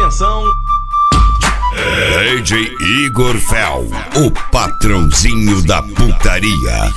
atenção. DJ Igor Fel, o patrãozinho da putaria.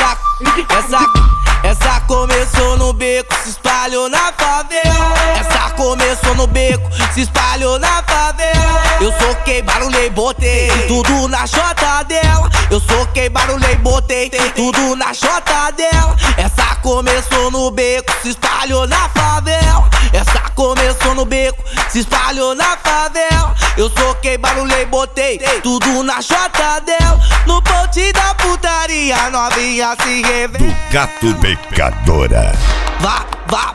Essa começou no beco, se espalhou na favela. Essa começou no beco, se espalhou na favela. Eu soquei, barulhei, botei tudo na chota dela. Eu soquei, barulhei, botei tudo na chota dela. Essa começou no beco, se espalhou na favela. Essa começou no beco, se espalhou na favela. Eu soquei, barulhei, botei tudo na chota dela. No ponte da putaria, novinha se revela. Do Gato Pecadora. Vá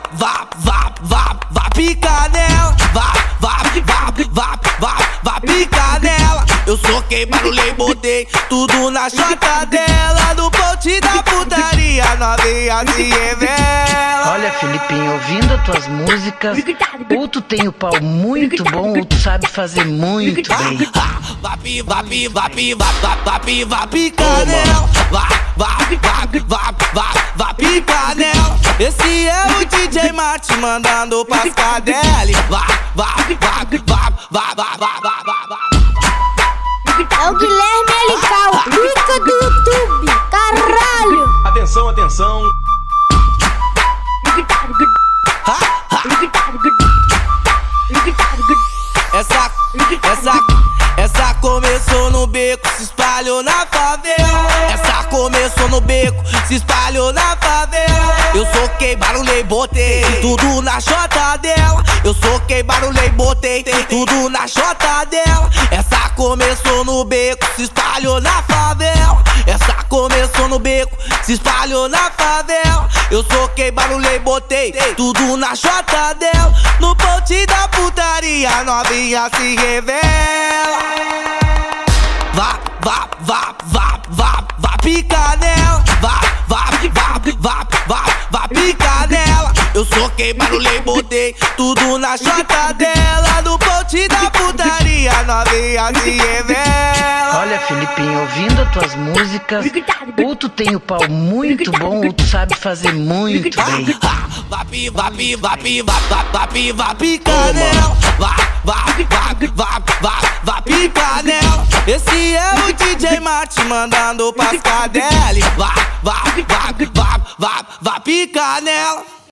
pica nela. Vá pica nela. Eu soquei, barulhei, botei tudo na chota dela. No ponte da putaria, novinha se revela. Olha, Filipinho, ouvindo as tuas músicas, ou tu tem o pau muito bom, ou tu sabe fazer muito bem. Vá pica nela. Vá pica nela. Esse é o DJ Marte mandando pras cadelas. É o Guilherme Alical, pica do YouTube, caralho. Atenção, atenção. Essa começou no beco, se espalhou na favela. Essa começou no beco, se espalhou na favela. Eu soquei, barulhei, botei tudo na chota dela. Eu soquei, barulhei, botei tudo na chota dela. Essa começou no beco, se espalhou na favela. Essa começou no beco, se espalhou na favela. Eu soquei, barulhei, botei tudo na chota dela. No ponte da putaria, novinha se revela. Vá pica nela. Vá pica nela. Eu soquei, barulhei, botei tudo na chota dela. No ponte da putaria, novinha se revela. Olha, Filipinho, ouvindo as tuas músicas, ou tu tem o pau muito bom, ou tu sabe fazer muito bem. Vá pica nela. Vá pica nela. Esse é o DJ Marte mandando pras cadelas. Vá pica nela.